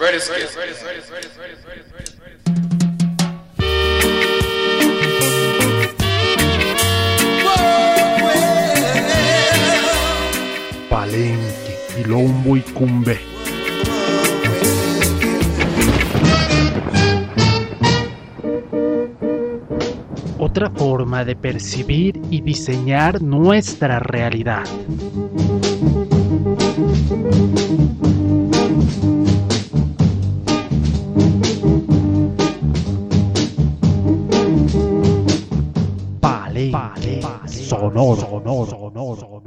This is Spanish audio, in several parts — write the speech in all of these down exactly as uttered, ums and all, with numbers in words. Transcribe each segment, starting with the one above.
Ready, ready, ready, ready, ready, ready, ready, ready. Palenque, Quilombo y Cumbé. Otra forma de percibir y diseñar nuestra realidad. Palenque, sonoro, sonoro, sonoro, sonoro.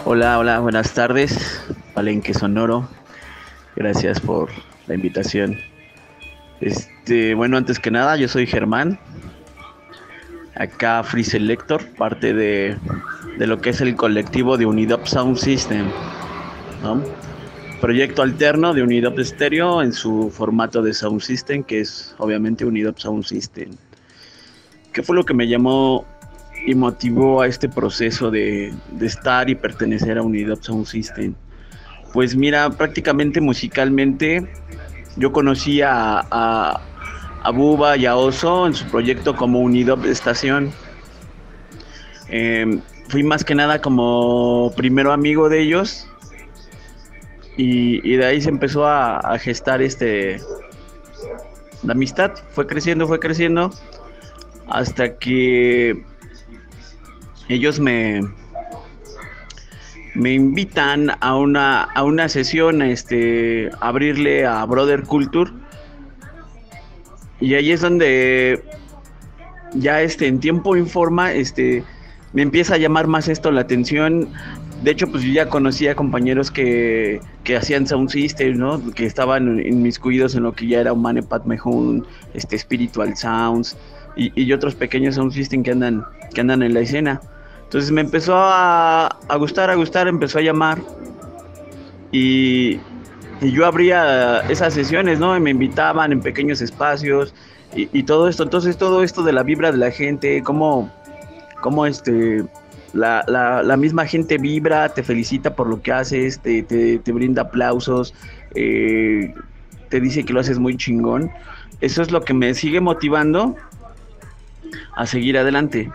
Hola, hola, buenas tardes, Palenque Sonoro. Gracias por la invitación. Este, bueno, antes que nada, yo soy Germán. Acá Free Selector, parte de, de lo que es el colectivo de Unidub Sound System, ¿no? Proyecto alterno de Unidub Stereo en su formato de Sound System, que es obviamente Unidub Sound System. ¿Qué fue lo que me llamó y motivó a este proceso de, de estar y pertenecer a Unidub Sound System? Pues mira, prácticamente musicalmente yo conocí a, a, a Buba y a Oso en su proyecto como Unidub Estación. Eh, fui más que nada como primero amigo de ellos y, y de ahí se empezó a, a gestar este, la amistad. Fue creciendo, fue creciendo hasta que ellos me, me invitan a una, a una sesión, este, a abrirle a Brother Culture. Y ahí es donde ya este, en tiempo informa, este, me empieza a llamar más esto la atención. De hecho, pues yo ya conocía compañeros que, que hacían Sound System, ¿no? Que estaban inmiscuidos en lo que ya era Humane Padme Hum, este, Spiritual Sounds y, y otros pequeños Sound System que andan, que andan en la escena. Entonces me empezó a, a gustar, a gustar, empezó a llamar y, y yo abría esas sesiones, ¿no? Y me invitaban en pequeños espacios y, y todo esto. Entonces todo esto de la vibra de la gente, cómo, cómo este, la, la, la misma gente vibra, te felicita por lo que haces, te, te, te brinda aplausos, eh, te dice que lo haces muy chingón. Eso es lo que me sigue motivando a seguir adelante.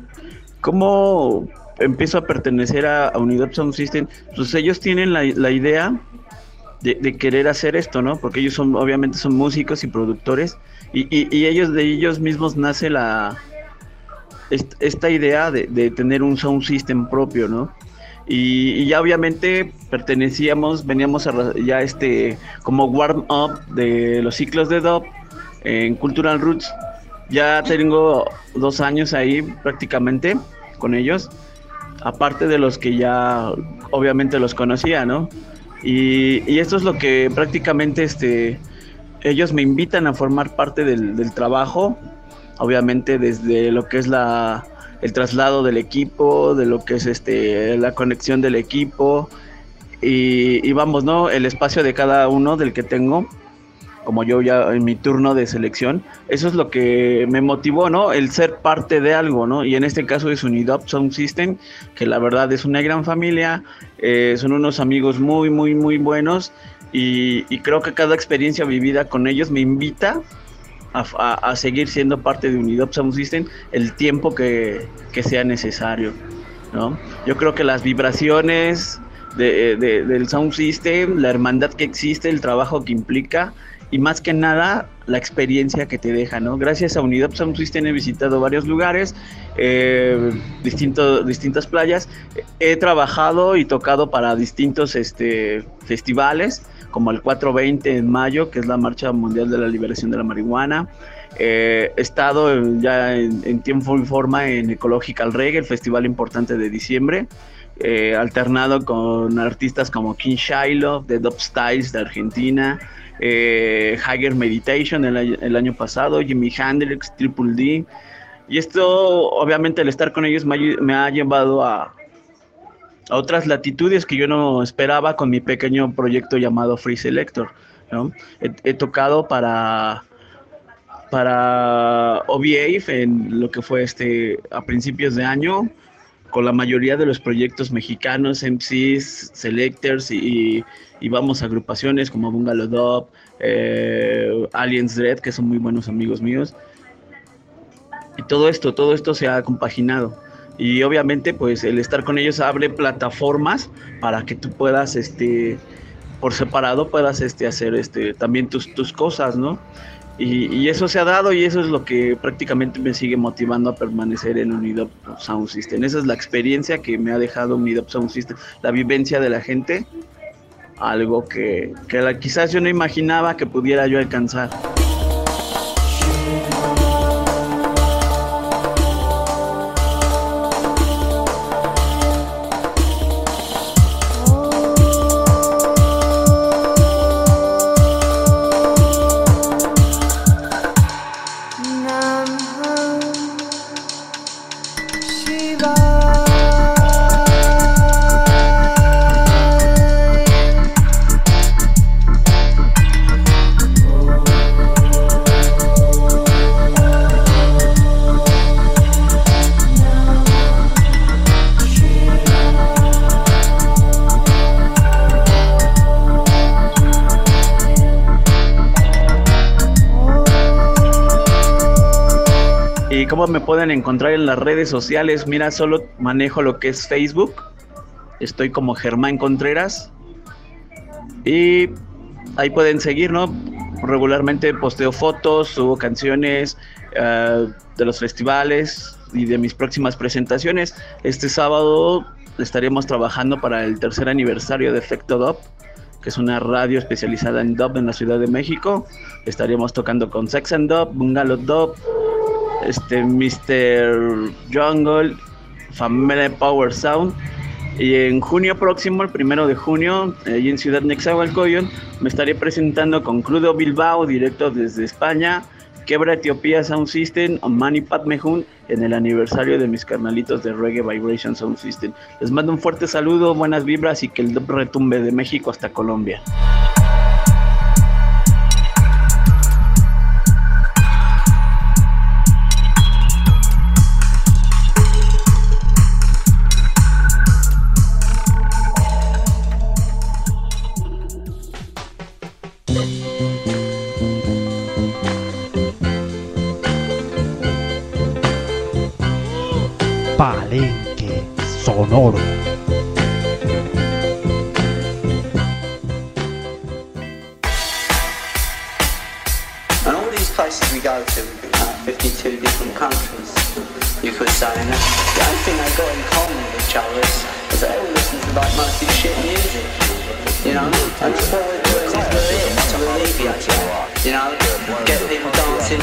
¿Cómo empiezo a pertenecer a, a Unidub Sound System? Pues ellos tienen la, la idea de, de querer hacer esto, ¿no? Porque ellos son, obviamente son músicos y productores y, y, y ellos de ellos mismos nace la esta, esta idea de, de tener un sound system propio, ¿no? Y, y ya obviamente pertenecíamos, veníamos a, ya este como warm up de los ciclos de dub en Cultural Roots. Ya tengo dos años ahí prácticamente con ellos, aparte de los que ya obviamente los conocía, ¿no? Y, y esto es lo que prácticamente este, ellos me invitan a formar parte del, del trabajo, obviamente desde lo que es la, el traslado del equipo, de lo que es este, la conexión del equipo y, y vamos, ¿no? El espacio de cada uno del que tengo. Como yo ya en mi turno de selección, eso es lo que me motivó, ¿no? El ser parte de algo, ¿no? Y en este caso es Unidub Sound System, que la verdad es una gran familia, eh, son unos amigos muy, muy, muy buenos y, y creo que cada experiencia vivida con ellos me invita a, a, a seguir siendo parte de Unidub Sound System el tiempo que, que sea necesario, ¿no? Yo creo que las vibraciones de, de, del Sound System, la hermandad que existe, el trabajo que implica y más que nada la experiencia que te deja, ¿no? Gracias a Unidub Sound System he visitado varios lugares, eh, distinto, distintas playas, he trabajado y tocado para distintos este, festivales, como el cuatro veinte en mayo, que es la Marcha Mundial de la Liberación de la Marihuana. Eh, he estado en, ya en, en tiempo y forma en Ecological Reggae, el festival importante de diciembre, eh, alternado con artistas como King Shiloh, de Dub Styles de Argentina, Eh, Higher Meditation el, el año pasado, Jimi Hendrix, Triple D, y esto obviamente el estar con ellos me ha, me ha llevado a, a otras latitudes que yo no esperaba con mi pequeño proyecto llamado Free Selector, ¿no? He, he tocado para para O V A F en lo que fue este a principios de año con la mayoría de los proyectos mexicanos, M Cs, Selectors y, y vamos a agrupaciones como Bungalow Dub, eh, Aliens Dread, que son muy buenos amigos míos. Y todo esto, todo esto se ha compaginado. Y obviamente pues el estar con ellos abre plataformas para que tú puedas, este, por separado, puedas este, hacer este, también tus, tus cosas, ¿no? Y, y eso se ha dado y eso es lo que prácticamente me sigue motivando a permanecer en Unidub Sound System. Esa es la experiencia que me ha dejado Unidub Sound System, la vivencia de la gente, algo que, que la, quizás yo no imaginaba que pudiera yo alcanzar. cómo me pueden encontrar en las redes sociales. Mira, solo manejo lo que es Facebook. Estoy como Germán Contreras. Y ahí pueden seguir, ¿no? Regularmente posteo fotos, subo canciones uh, de los festivales y de mis próximas presentaciones. Este sábado estaremos trabajando para el tercer aniversario de Efecto Dub, que es una radio especializada en dub en la Ciudad de México. Estaremos tocando con Sex and Dub, Bungalow Dub, este, mister Jungle, Family Power Sound. Y en junio próximo, el primero de junio, ahí en Ciudad Nezahualcóyotl, me estaré presentando con Crudo Bilbao, directo desde España, Quebra Etiopía Sound System, Mani Padme Hum, en el aniversario de mis carnalitos de Reggae Vibration Sound System. Les mando un fuerte saludo, buenas vibras y que el dub retumbe de México hasta Colombia. Palenque Sonoro. And all these places we go to, uh, fifty-two different countries, you could say, and the only thing they got in common with each other is, is they all listen to like mostly shit music, you know, and that's what we're doing is we're here to alleviate it, you know, get people dancing.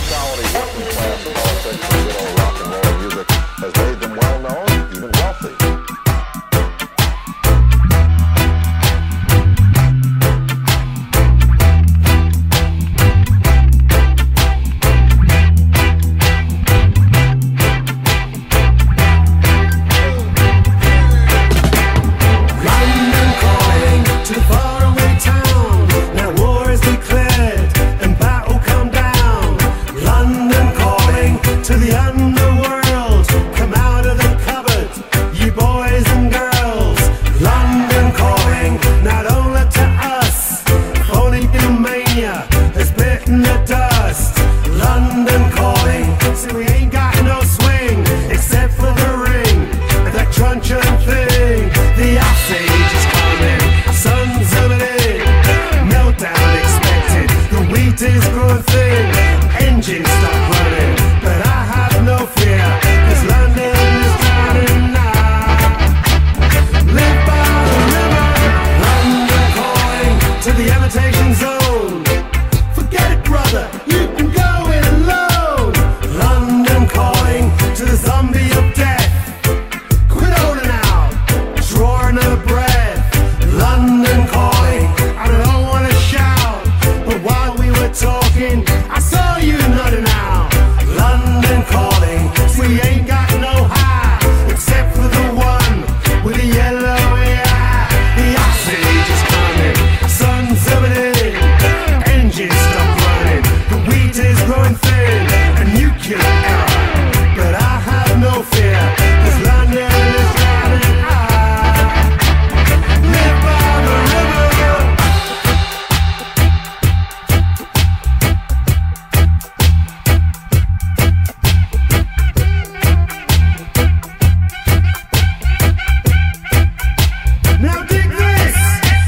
Has made them well known, even wealthy. London calling to the faraway town. Now war is declared and battle come down. London calling to the underworld. Come out of the cupboard, you boys and girls. London calling, not only to us. Phony mania has bitten the dust. London calling, see we ain't got no swing except for the ring, that truncheon thing. The ice age is coming, sun's zooming in, meltdown expected. The wheat is growing thin, engines stop running, but I have no fear. London is drowning now. Live by the river. London calling to the imitation zone. Forget it, brother, you can go it alone. London calling to the zombie of death. Quit holding out, draw another breath. London calling, I don't wanna shout, but while we were talking, I saw you nodding out. London calling, we ain't got no high, except for the one with the yellow eye. The ice age is coming, sun's zooming in, engines stop running, the wheat is growing thin, a nuclear error, but I have no fear, 'cause London is drowning out. Live by the river. Now dig this!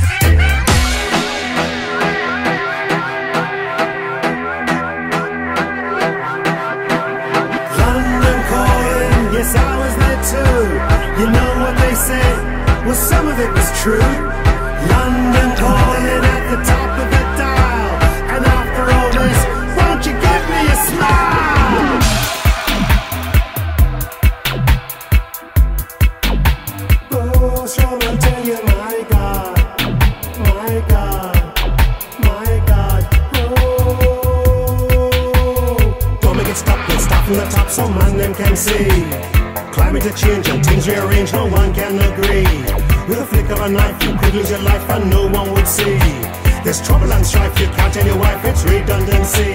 London calling, yes I was there too. You know what they said? Well, some of it was true. London calling at the top of the dial. And after all this, won't you give me a smile? Oh, shall I tell you, my God, my God, my God, oh. Don't make it stop, let's stop from the top so man them can see. Climate a change and things rearrange, no one can agree. With a flick of a knife, you could lose your life and no one would see. There's trouble and strife, you can't tell your wife, it's redundancy.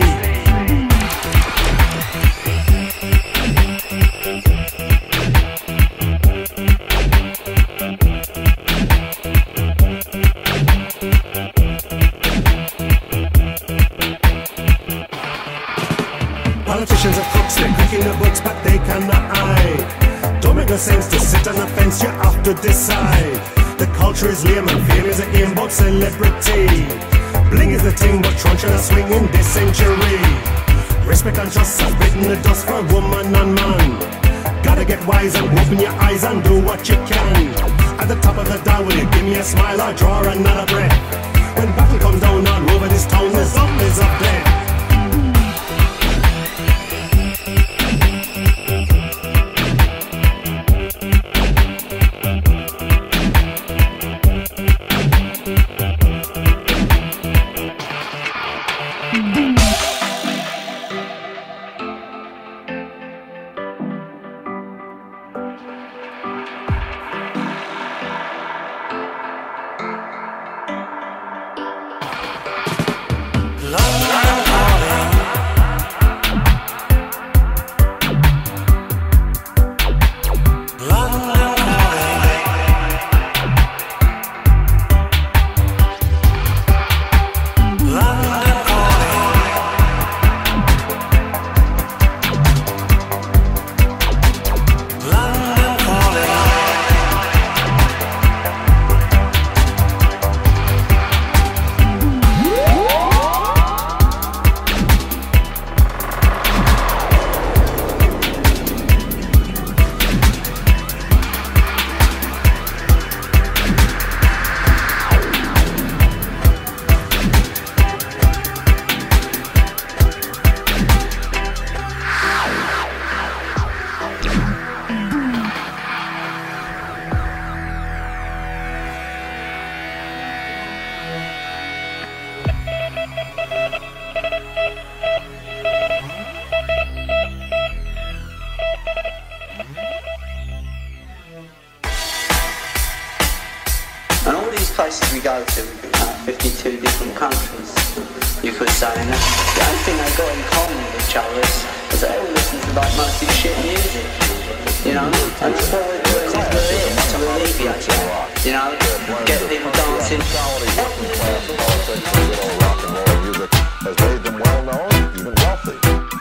politicians are crooks, they're cracking the books, but they cannot hide. Don't make no sense to sit on the fence, you have to decide. The culture is lame and fame is a aim about celebrity. Bling is the thing, but truncheon a swing in this century. Respect and trust has bitten the dust for woman and man. Gotta get wise and open your eyes and do what you can. At the top of the dial, will you give me a smile or draw another breath? When battle comes down all over this town, the zombies are dead. And all these places we go to, uh, fifty-two different countries, you could say, and the only thing they got in common with each other is, is they all listen to like mostly shit music, you know, and that's what we're doing, is we're here to alleviate that, you know, get people dancing. Rock and roll music has made them well known, even wealthy.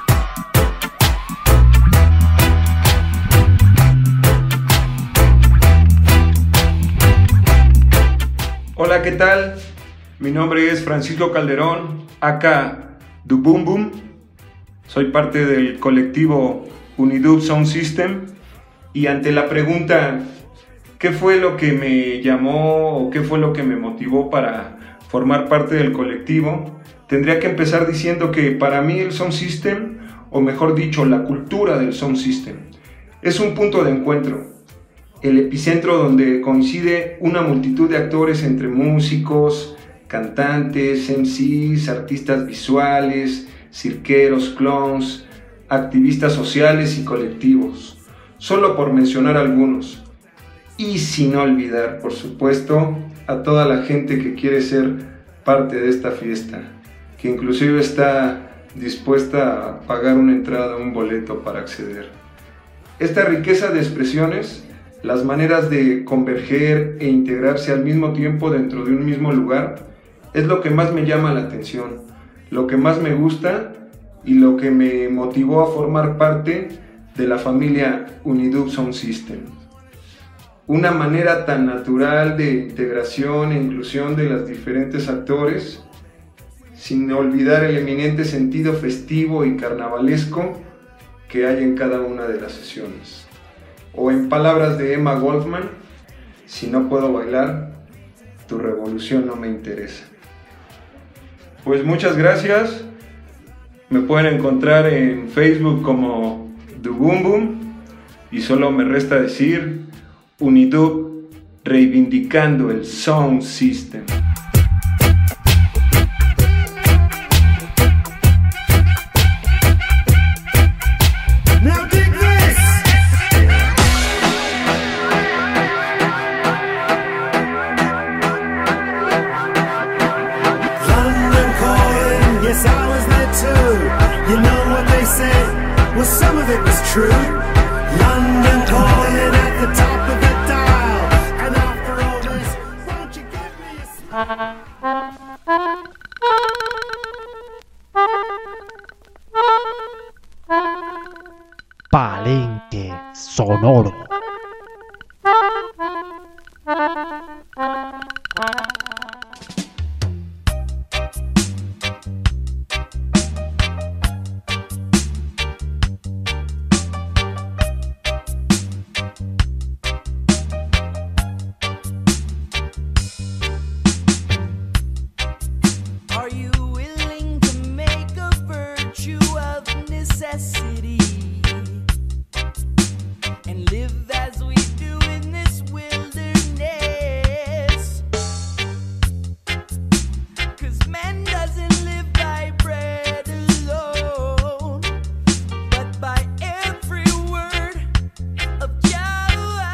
Hola, ¿qué tal? Mi nombre es Francisco Calderón, aka Du Boom Boom. Soy parte del colectivo Unidub Sound System. Y ante la pregunta, ¿qué fue lo que me llamó o qué fue lo que me motivó para formar parte del colectivo? Tendría que empezar diciendo que para mí el Sound System, o mejor dicho, la cultura del Sound System, es un punto de encuentro. El epicentro donde coincide una multitud de actores entre músicos, cantantes, M Cs, artistas visuales, cirqueros, clowns, activistas sociales y colectivos, solo por mencionar algunos. Y sin olvidar, por supuesto, a toda la gente que quiere ser parte de esta fiesta, que inclusive está dispuesta a pagar una entrada, un boleto para acceder. Esta riqueza de expresiones, las maneras de converger e integrarse al mismo tiempo dentro de un mismo lugar, es lo que más me llama la atención, lo que más me gusta y lo que me motivó a formar parte de la familia Unidub Sound System. Una manera tan natural de integración e inclusión de los diferentes actores, sin olvidar el eminente sentido festivo y carnavalesco que hay en cada una de las sesiones. O en palabras de Emma Goldman, si no puedo bailar, tu revolución no me interesa. Pues muchas gracias. Me pueden encontrar en Facebook como Du Boom Boom y solo me resta decir Unidub reivindicando el Sound System. Well, some of it was true. London calling at the top of the dial. And after all this, won't you give me a smile? sonoro. Are you willing to make a virtue of necessity and live as we do in this wilderness? 'Cause man doesn't live by bread alone, but by every word of Yahweh.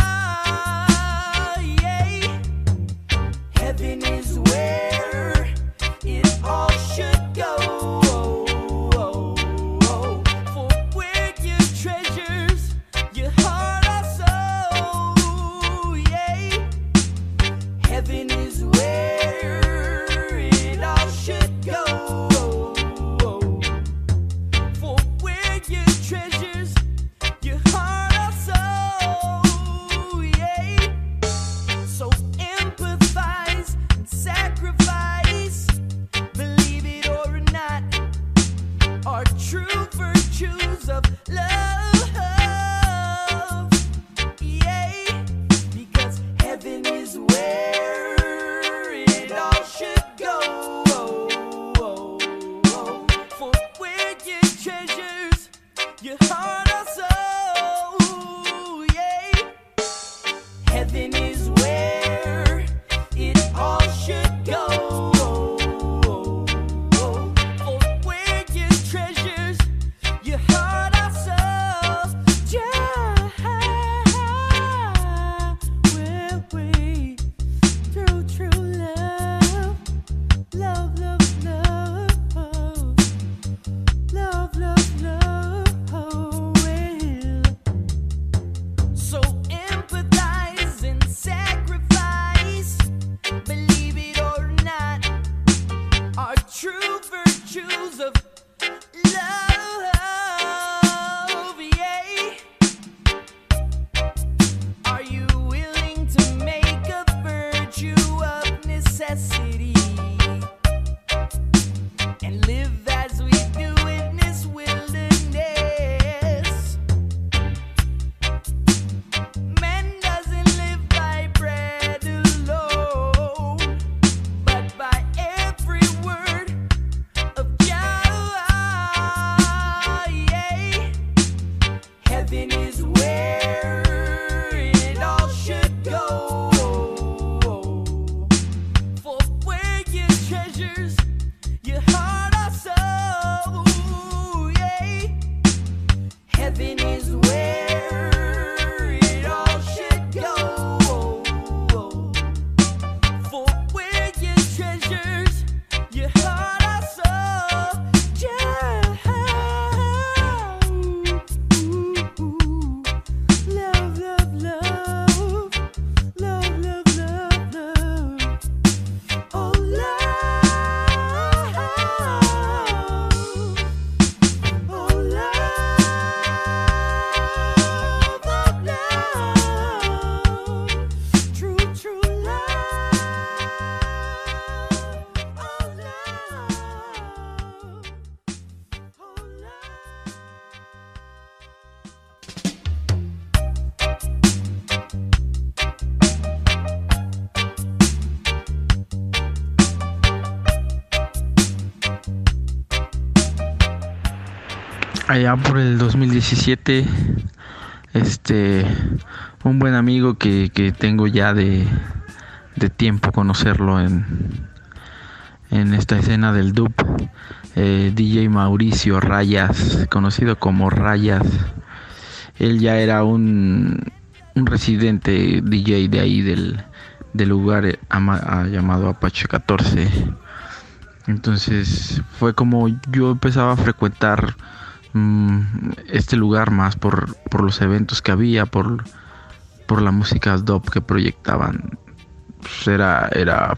Yeah. Heaven is where it all should go. For where your treasures, your heart also. Yeah. Heaven is where it all should go. For where your treasures, your heart also. Yeah. So empathize and sacrifice, believe it or not, are true virtues of love. Yeah, because heaven is where it all should go. For where your treasures, your heart also. Yeah. Heaven is where it all should go. For where your treasures, your heart also. Yeah. Where we true, true love, love, love, love, love, love, love, will. So empathize and sacrifice, believe it or not, are true virtues of love. Yeah. Are you willing to make a virtue of necessity and live as we do in this wilderness? Man doesn't live by bread alone, but by every word of Yahweh. Yeah. Heaven is where it all should go. For where your treasures, your heart also. Yeah. Heaven is where it all should go. For where your treasures, your heart also. Yeah. Love, love, love. Love, love, love, love. Oh, love. Oh, love, oh, love. True, true love. Oh, love. Oh, love. Allá por el dos mil diecisiete, este, un buen amigo que, que tengo ya de, de tiempo conocerlo en, en esta escena del dub, eh, D J Mauricio Rayas, conocido como Rayas. Él ya era un, un residente D J de ahí del, del lugar ama, llamado Apache catorce. Entonces fue como yo empezaba a frecuentar mmm, este lugar más por, por los eventos que había, por, por la música dub que proyectaban. Pues era, era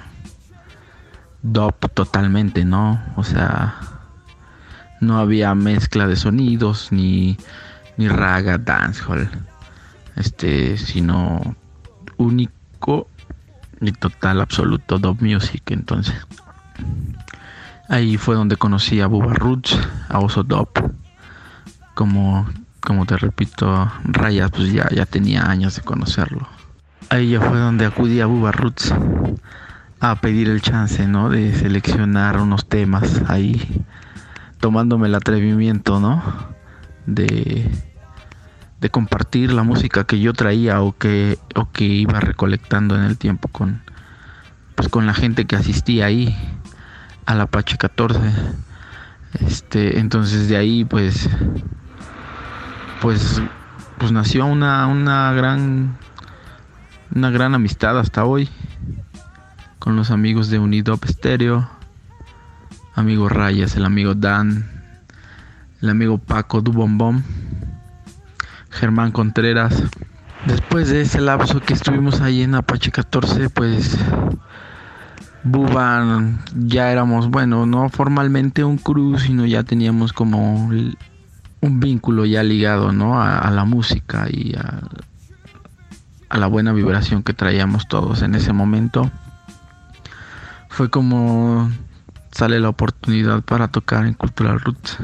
dub totalmente, ¿no? O sea, no había mezcla de sonidos ni, ni raga, dancehall. este, sino único y total, absoluto dub music. Entonces ahí fue donde conocí a Bubba Roots, a Oso Dub. Como, como te repito, Rayas, pues ya, ya tenía años de conocerlo. Ahí ya fue donde acudí a Bubba Roots a pedir el chance, ¿no? De seleccionar unos temas ahí, tomándome el atrevimiento, ¿no? De, de compartir la música que yo traía o que, o que iba recolectando en el tiempo con, pues con la gente que asistía ahí al Apache catorce. Este, entonces de ahí pues, pues, pues nació una, una gran, una gran amistad hasta hoy con los amigos de Unidub Stereo, amigo Rayas, el amigo Dan, el amigo Paco Dubombom, Germán Contreras. Después de ese lapso que estuvimos ahí en Apache catorce, pues Bubba ya éramos, bueno, no formalmente un crew, sino ya teníamos como un vínculo ya ligado, ¿no? A, a la música y a, a la buena vibración que traíamos todos en ese momento. Fue como sale la oportunidad para tocar en Cultural Roots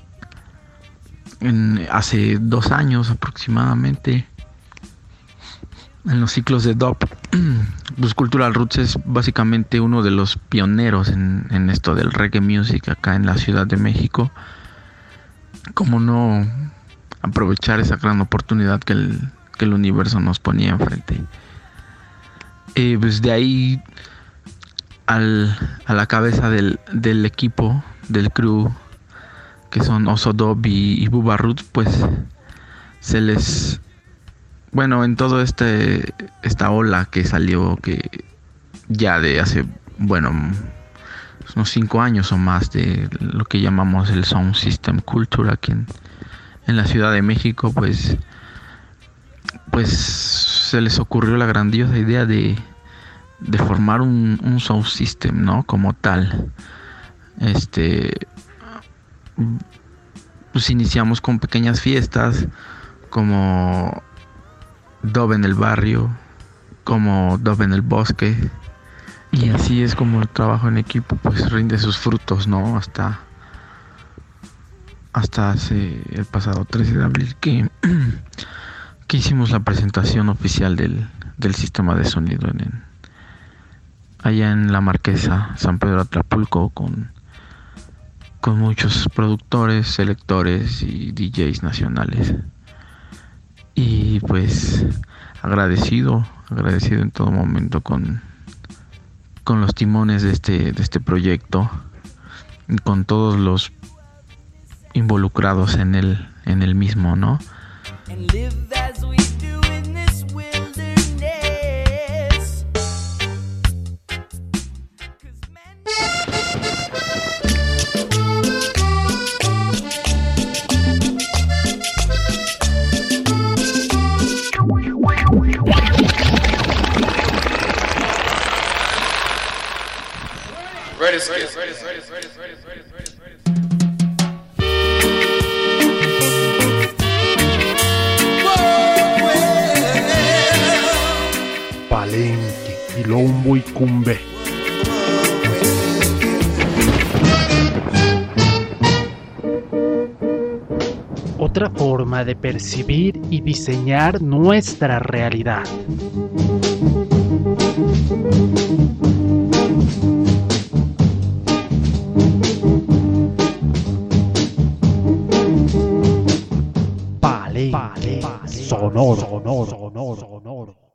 en, hace dos años aproximadamente, en los ciclos de dub. Pues Cultural Roots es básicamente uno de los pioneros en, en esto del reggae music acá en la Ciudad de México. ¿Cómo no aprovechar esa gran oportunidad que el, que el universo nos ponía enfrente? Eh, pues de ahí al, a la cabeza del, del equipo, del crew, que son Oso Dub y, y Bubba Roots, pues se les... Bueno, en todo este esta ola que salió, que ya de hace, bueno, unos cinco años o más, de lo que llamamos el Sound System Culture aquí en, en la Ciudad de México, pues, pues se les ocurrió la grandiosa idea de, de formar un, un Sound System, ¿no? Como tal. Este, pues iniciamos con pequeñas fiestas, como Dub en el barrio, como Dub en el bosque, y así es como el trabajo en equipo pues rinde sus frutos, ¿no? Hasta hasta hace el pasado trece de abril que, que hicimos la presentación oficial del, del sistema de sonido en, en allá en la Marquesa, San Pedro Atlapulco, con con muchos productores, selectores y D Js nacionales. Y pues agradecido, agradecido en todo momento con, con los timones de este, de este proyecto y con todos los involucrados en el, en el mismo, ¿no? Ready, ready, ready, ready, ready, ready, ready, ready, ready. Palenque, Quilombo y Cumbé. Otra forma de percibir y diseñar nuestra realidad. Palenque, Sonoro, sonoro, sonoro, sonoro.